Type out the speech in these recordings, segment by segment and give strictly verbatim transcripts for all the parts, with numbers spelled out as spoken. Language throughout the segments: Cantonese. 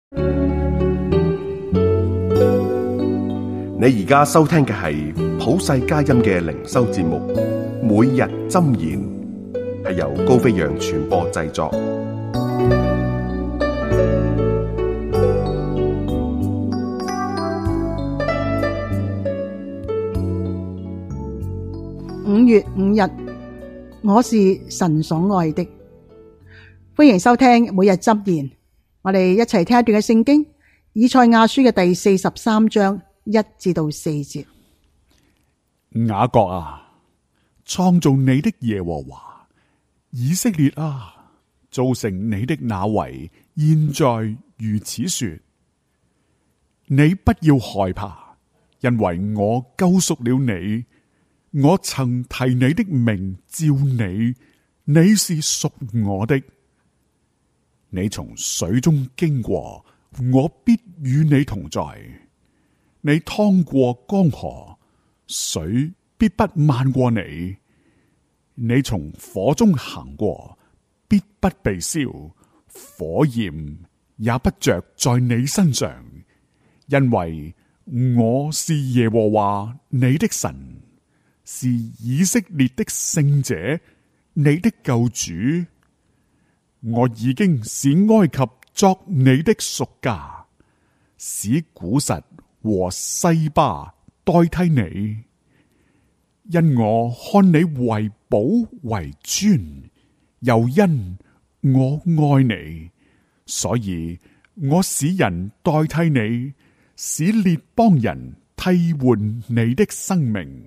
你而家收聽嘅係普世佳音嘅靈修節目，每日箴言，係由高飛揚傳播製作。 五月五日，我是神所愛的。歡迎收聽每日箴言，我哋一齊聽一段嘅聖經，以賽亞書嘅第四十三章一至到四節。 雅各啊，創造你的耶和華，以色列啊，造成你的那位，現在如此說：你不要害怕，因為我救贖了你。我曾提你的名召你，你是屬我的。你從水中經過，我必與你同在。你趟過江河，水必不漫過你。你從火中行過，必不被燒，火焰也不着在你身上，因為我是耶和華你的神，是以色列的聖者，你的救主。我已經使埃及作你的贖價，使古實和西巴代替你，因我看你為寶為尊，又因我愛你，所以我使人代替你，使列邦人替換你的生命。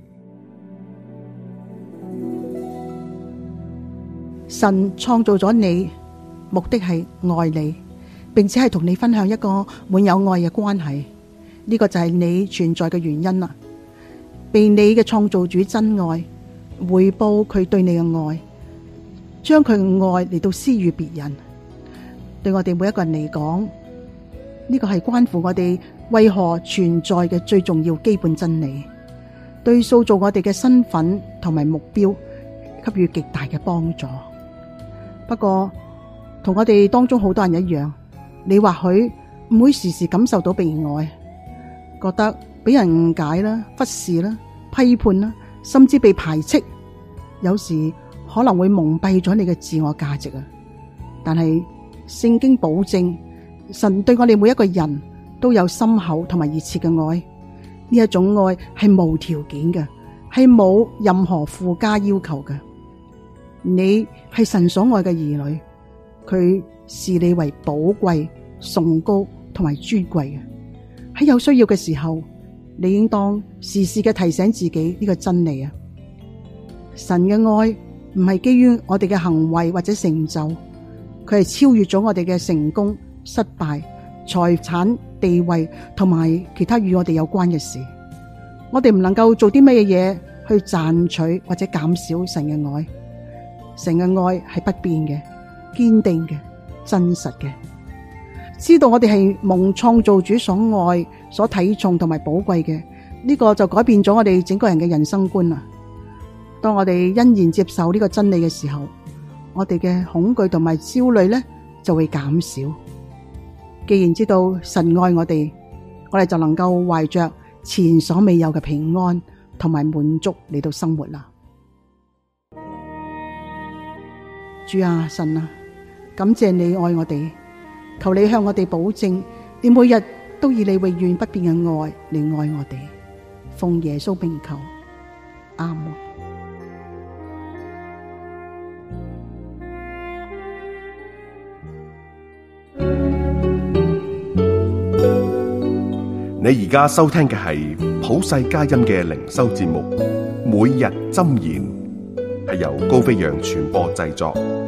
神創造咗你，目的係愛你，並且係同你分享一個滿有愛嘅關係。呢個就係你存在嘅原因啦。被你嘅創造主真愛，回報佢對你嘅愛，將佢嘅愛嚟到施予別人。對我哋每一個人嚟講，呢個係關乎我哋為何存在嘅最重要基本真理，對塑造我哋嘅身份同埋目標給予極大嘅幫助。不過同我哋當中好多人一樣，你或許唔會時時感受到被愛，覺得俾人誤解啦、忽視啦、批判啦，甚至被排斥，有時可能會蒙蔽咗你嘅自我價值啊！但係聖經保證，神對我哋每一個人都有深厚同埋熱切嘅愛，呢一種愛係無條件嘅，係冇任何附加要求嘅。你係神所愛嘅兒女，佢視你為寶貴、崇高同埋尊貴嘅。喺有需要嘅時候，你應當時時嘅提醒自己呢個真理啊！神嘅愛唔係基於我哋嘅行為或者成就，佢係超越咗我哋嘅成功、失敗、財產、地位同埋其他與我哋有關嘅事。我哋唔能夠做啲乜嘢嘢去賺取或者減少神嘅愛。神嘅愛係不變嘅、堅定嘅、真實嘅。知道我哋係蒙創造主所愛、所睇重同埋寶貴嘅，呢個就改變咗我哋整個人嘅人生觀啦。當我哋欣然接受呢個真理嘅時候，我哋嘅恐懼同埋焦慮咧就會減少。既然知道神愛我哋，我哋就能夠懷着前所未有嘅平安同埋滿足嚟到生活啦。主啊，神啊，感謝你愛我哋，求你向我哋保證，你每日都以你永遠不變嘅愛嚟愛我哋。奉耶穌名求，阿門。 你而家收聽嘅係普世佳音嘅靈修節目，每日箴言，係由高飛揚傳播製作。